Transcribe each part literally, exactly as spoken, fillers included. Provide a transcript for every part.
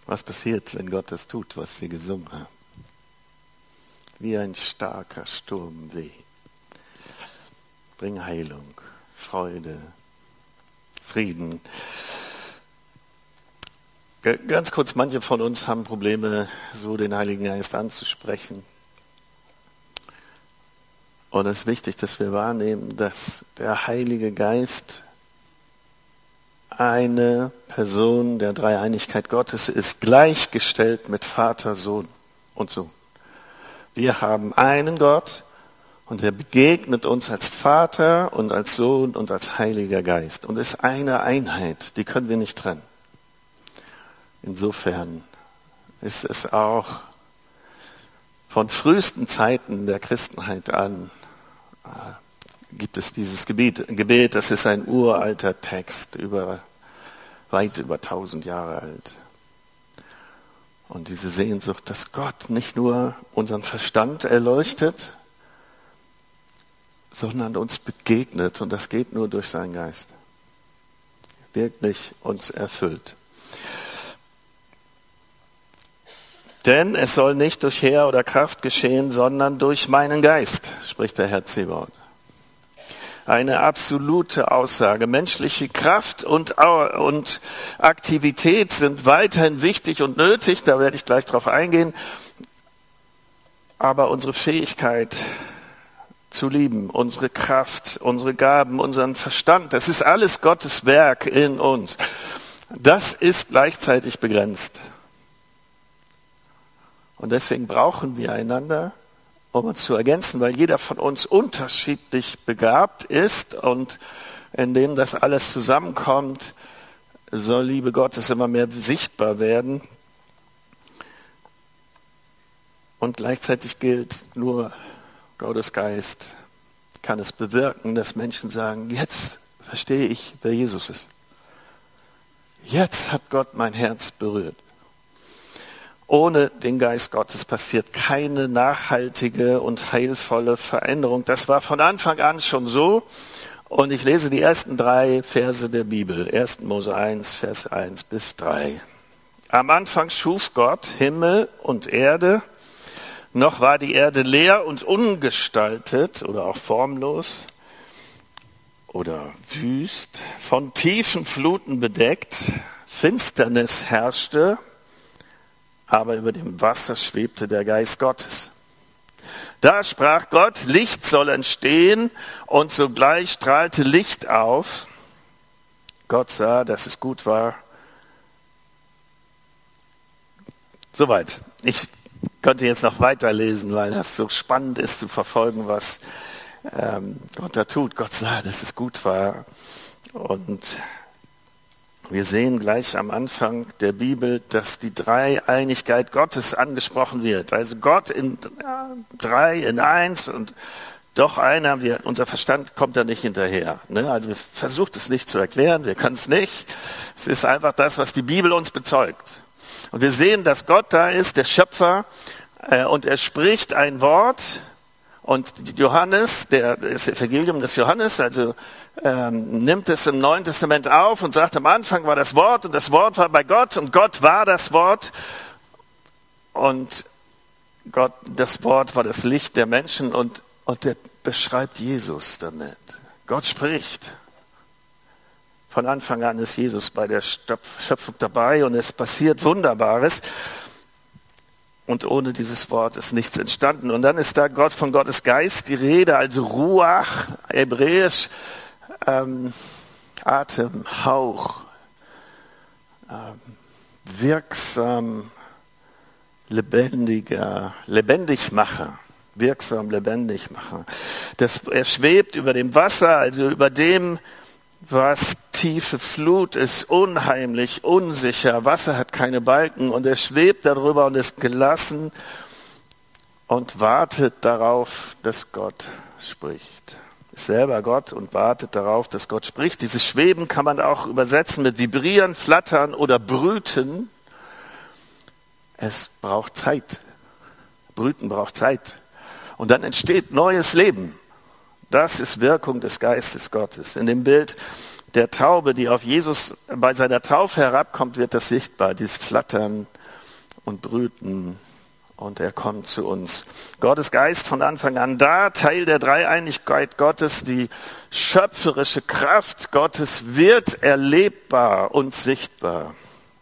Was passiert, wenn Gott das tut, was wir gesungen haben? Wie ein starker Sturmweh. Bring Heilung, Freude, Frieden. Ganz kurz, manche von uns haben Probleme, so den Heiligen Geist anzusprechen. Und es ist wichtig, dass wir wahrnehmen, dass der Heilige Geist eine Person der Dreieinigkeit Gottes ist, gleichgestellt mit Vater, Sohn und Sohn. Wir haben einen Gott und er begegnet uns als Vater und als Sohn und als Heiliger Geist. Und es ist eine Einheit, die können wir nicht trennen. Insofern ist es auch von frühesten Zeiten der Christenheit an, äh, gibt es dieses Gebet. Gebet, das ist ein uralter Text, über, weit über tausend Jahre alt. Und diese Sehnsucht, dass Gott nicht nur unseren Verstand erleuchtet, sondern uns begegnet. Und das geht nur durch seinen Geist. Wirklich uns erfüllt. Denn es soll nicht durch Heer oder Kraft geschehen, sondern durch meinen Geist, spricht der Herr Zebaoth. Eine absolute Aussage. Menschliche Kraft und, und Aktivität sind weiterhin wichtig und nötig, da werde ich gleich drauf eingehen. Aber unsere Fähigkeit zu lieben, unsere Kraft, unsere Gaben, unseren Verstand, das ist alles Gottes Werk in uns. Das ist gleichzeitig begrenzt. Und deswegen brauchen wir einander, um uns zu ergänzen, weil jeder von uns unterschiedlich begabt ist und indem das alles zusammenkommt, soll Liebe Gottes immer mehr sichtbar werden. Und gleichzeitig gilt, nur Gottes Geist kann es bewirken, dass Menschen sagen, jetzt verstehe ich, wer Jesus ist. Jetzt hat Gott mein Herz berührt. Ohne den Geist Gottes passiert keine nachhaltige und heilvolle Veränderung. Das war von Anfang an schon so. Und ich lese die ersten drei Verse der Bibel. erster Mose eins, Vers eins bis drei. Am Anfang schuf Gott Himmel und Erde. Noch war die Erde leer und ungestaltet oder auch formlos oder wüst, von tiefen Fluten bedeckt. Finsternis herrschte. Aber über dem Wasser schwebte der Geist Gottes. Da sprach Gott, Licht soll entstehen, und sogleich strahlte Licht auf. Gott sah, dass es gut war. Soweit. Ich könnte jetzt noch weiterlesen, weil das so spannend ist zu verfolgen, was ähm, Gott da tut. Gott sah, dass es gut war. Und wir sehen gleich am Anfang der Bibel, dass die Dreieinigkeit Gottes angesprochen wird. Also Gott in drei, in eins und doch einer. Wir, unser Verstand kommt da nicht hinterher. Ne? Also wir versucht es nicht zu erklären, wir können es nicht. Es ist einfach das, was die Bibel uns bezeugt. Und wir sehen, dass Gott da ist, der Schöpfer, äh, und er spricht ein Wort. Und Johannes, der, das Evangelium des Johannes, also ähm, nimmt es im Neuen Testament auf und sagt, am Anfang war das Wort und das Wort war bei Gott und Gott war das Wort. Und Gott, das Wort war das Licht der Menschen und, und der beschreibt Jesus damit. Gott spricht. Von Anfang an ist Jesus bei der Schöpfung dabei und es passiert Wunderbares. Und ohne dieses Wort ist nichts entstanden. Und dann ist da Gott von Gottes Geist die Rede, also Ruach, hebräisch, ähm, Atem, Hauch, ähm, wirksam, lebendiger, Lebendigmacher, wirksam, Lebendigmacher. Das, er schwebt über dem Wasser, also über dem, was tiefe Flut ist, unheimlich, unsicher. Wasser hat keine Balken und er schwebt darüber und ist gelassen und wartet darauf, dass Gott spricht. Ist selber Gott und wartet darauf, dass Gott spricht. Dieses Schweben kann man auch übersetzen mit vibrieren, flattern oder brüten. Es braucht Zeit. Brüten braucht Zeit. Und dann entsteht neues Leben. Das ist Wirkung des Geistes Gottes. In dem Bild der Taube, die auf Jesus bei seiner Taufe herabkommt, wird das sichtbar, dieses Flattern und Brüten. Und er kommt zu uns. Gottes Geist von Anfang an da, Teil der Dreieinigkeit Gottes, die schöpferische Kraft Gottes wird erlebbar und sichtbar.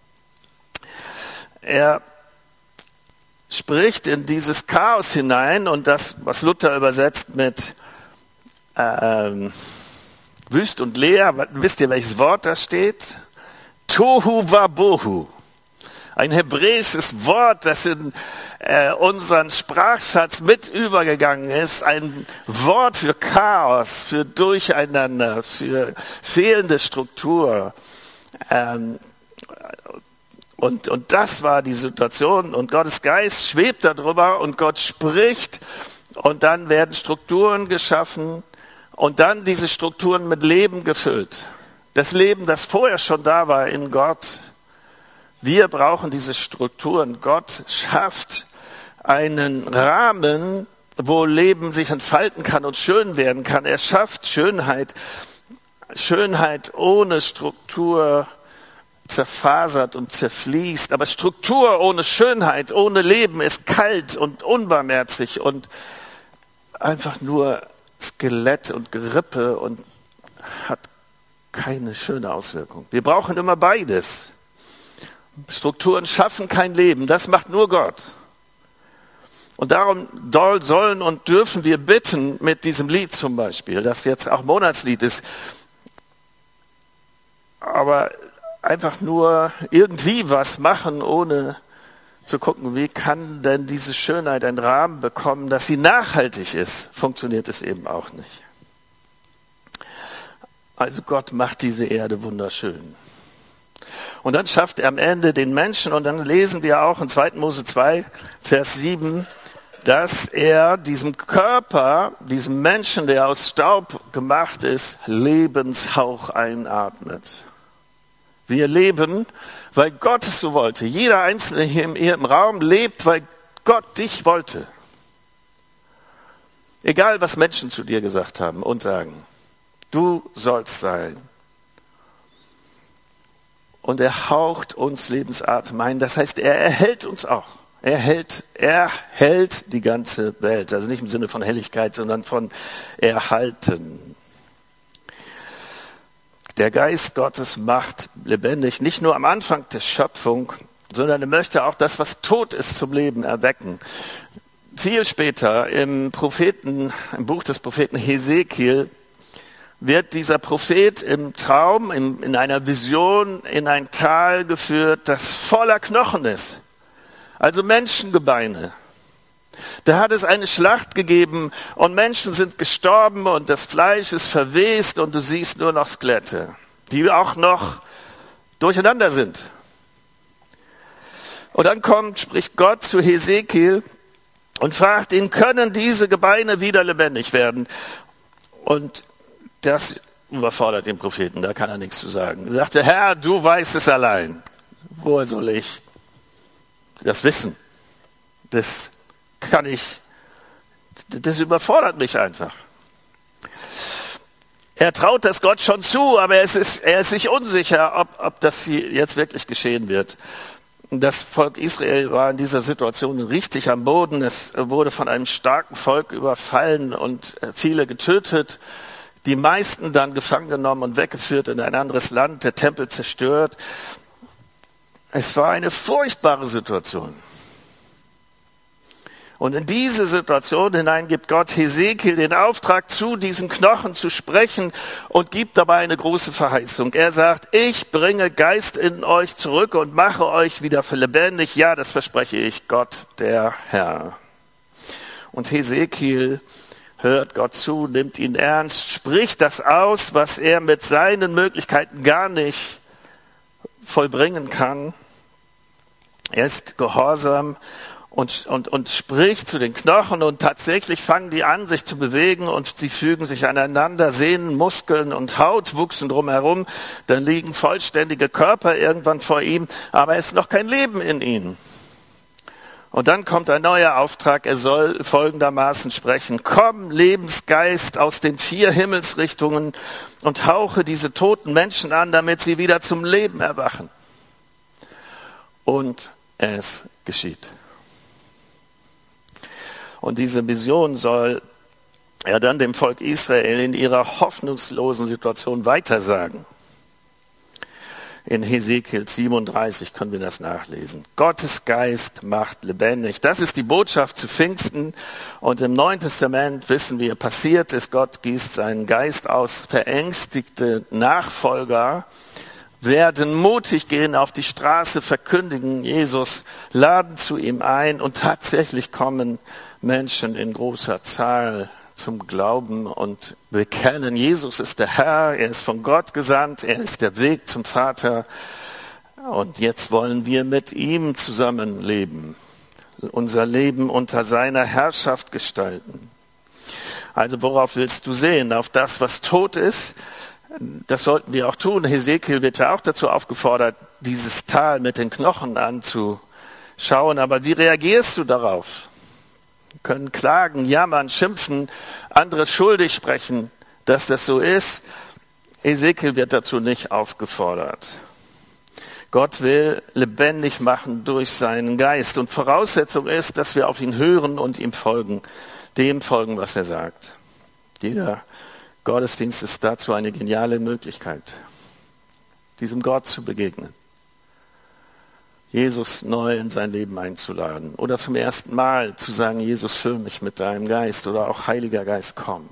Er spricht in dieses Chaos hinein und das, was Luther übersetzt mit ähm, wüst und leer, wisst ihr, welches Wort da steht? Tohu wabohu. Ein hebräisches Wort, das in äh, unseren Sprachschatz mit übergegangen ist. Ein Wort für Chaos, für Durcheinander, für fehlende Struktur. Ähm, und, und das war die Situation. Und Gottes Geist schwebt darüber und Gott spricht. Und dann werden Strukturen geschaffen. Und dann diese Strukturen mit Leben gefüllt. Das Leben, das vorher schon da war in Gott. Wir brauchen diese Strukturen. Gott schafft einen Rahmen, wo Leben sich entfalten kann und schön werden kann. Er schafft Schönheit. Schönheit ohne Struktur zerfasert und zerfließt. Aber Struktur ohne Schönheit, ohne Leben ist kalt und unbarmherzig und einfach nur Skelett und Gerippe und hat keine schöne Auswirkung. Wir brauchen immer beides. Strukturen schaffen kein Leben, das macht nur Gott. Und darum sollen und dürfen wir bitten mit diesem Lied zum Beispiel, das jetzt auch Monatslied ist, aber einfach nur irgendwie was machen, ohne zu gucken, wie kann denn diese Schönheit einen Rahmen bekommen, dass sie nachhaltig ist, funktioniert es eben auch nicht. Also Gott macht diese Erde wunderschön. Und dann schafft er am Ende den Menschen, und dann lesen wir auch in zweiten Mose zwei, Vers sieben, dass er diesem Körper, diesem Menschen, der aus Staub gemacht ist, Lebenshauch einatmet. Wir leben, weil Gott es so wollte. Jeder Einzelne hier im, hier im Raum lebt, weil Gott dich wollte. Egal, was Menschen zu dir gesagt haben und sagen, du sollst sein. Und er haucht uns Lebensatem ein. Das heißt, er erhält uns auch. Er hält, er hält die ganze Welt. Also nicht im Sinne von Helligkeit, sondern von Erhalten. Der Geist Gottes macht lebendig, nicht nur am Anfang der Schöpfung, sondern er möchte auch das, was tot ist, zum Leben erwecken. Viel später im Propheten, im Buch des Propheten Hesekiel, wird dieser Prophet im Traum, in, in einer Vision, in ein Tal geführt, das voller Knochen ist. Also Menschengebeine. Da hat es eine Schlacht gegeben und Menschen sind gestorben und das Fleisch ist verwest und du siehst nur noch Skelette, die auch noch durcheinander sind. Und dann kommt, spricht Gott zu Hesekiel und fragt ihn, können diese Gebeine wieder lebendig werden? Und das überfordert den Propheten, da kann er nichts zu sagen. Er sagte, Herr, du weißt es allein. Woher soll ich das wissen? Das kann ich, das überfordert mich einfach. Er traut das Gott schon zu, aber er ist, er ist sich unsicher, ob, ob das hier jetzt wirklich geschehen wird. Das Volk Israel war in dieser Situation richtig am Boden. Es wurde von einem starken Volk überfallen und viele getötet. Die meisten dann gefangen genommen und weggeführt in ein anderes Land, der Tempel zerstört. Es war eine furchtbare Situation. Und in diese Situation hinein gibt Gott Hesekiel den Auftrag, zu diesen Knochen zu sprechen und gibt dabei eine große Verheißung. Er sagt, ich bringe Geist in euch zurück und mache euch wieder für lebendig. Ja, das verspreche ich, Gott, der Herr. Und Hesekiel hört Gott zu, nimmt ihn ernst, spricht das aus, was er mit seinen Möglichkeiten gar nicht vollbringen kann. Er ist gehorsam und, und, und spricht zu den Knochen und tatsächlich fangen die an, sich zu bewegen und sie fügen sich aneinander. Sehnen, Muskeln und Haut wuchsen drumherum. Dann liegen vollständige Körper irgendwann vor ihm, aber es ist noch kein Leben in ihnen. Und dann kommt ein neuer Auftrag, er soll folgendermaßen sprechen: Komm, Lebensgeist aus den vier Himmelsrichtungen und hauche diese toten Menschen an, damit sie wieder zum Leben erwachen. Und es geschieht. Und diese Vision soll er dann dem Volk Israel in ihrer hoffnungslosen Situation weitersagen. In Hesekiel siebenunddreißig können wir das nachlesen. Gottes Geist macht lebendig. Das ist die Botschaft zu Pfingsten. Und im Neuen Testament wissen wir, passiert ist, Gott gießt seinen Geist aus. Verängstigte Nachfolger werden mutig gehen auf die Straße, verkündigen Jesus, laden zu ihm ein. Und tatsächlich kommen Menschen in großer Zahl zum Glauben und bekennen, Jesus ist der Herr, er ist von Gott gesandt, er ist der Weg zum Vater und jetzt wollen wir mit ihm zusammenleben, unser Leben unter seiner Herrschaft gestalten. Also worauf willst du sehen? Auf das, was tot ist? Das sollten wir auch tun. Hesekiel wird ja auch dazu aufgefordert, dieses Tal mit den Knochen anzuschauen, aber wie reagierst du darauf? Können klagen, jammern, schimpfen, anderes schuldig sprechen, dass das so ist. Hesekiel wird dazu nicht aufgefordert. Gott will lebendig machen durch seinen Geist. Und Voraussetzung ist, dass wir auf ihn hören und ihm folgen, dem folgen, was er sagt. Jeder Gottesdienst ist dazu eine geniale Möglichkeit, diesem Gott zu begegnen. Jesus neu in sein Leben einzuladen oder zum ersten Mal zu sagen, Jesus, füll mich mit deinem Geist oder auch Heiliger Geist, komm.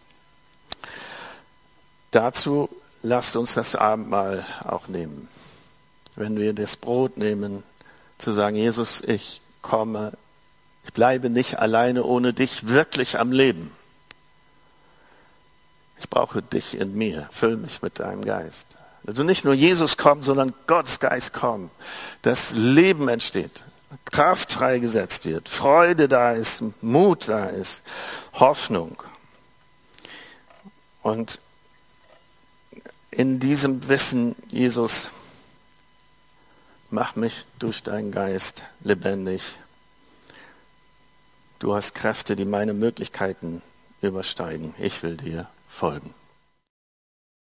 Dazu lasst uns das Abendmahl auch nehmen. Wenn wir das Brot nehmen, zu sagen, Jesus, ich komme, ich bleibe nicht alleine ohne dich wirklich am Leben. Ich brauche dich in mir, füll mich mit deinem Geist. Also nicht nur Jesus kommt, sondern Gottes Geist kommt, dass Leben entsteht, Kraft freigesetzt wird, Freude da ist, Mut da ist, Hoffnung. Und in diesem Wissen, Jesus, mach mich durch deinen Geist lebendig. Du hast Kräfte, die meine Möglichkeiten übersteigen. Ich will dir folgen.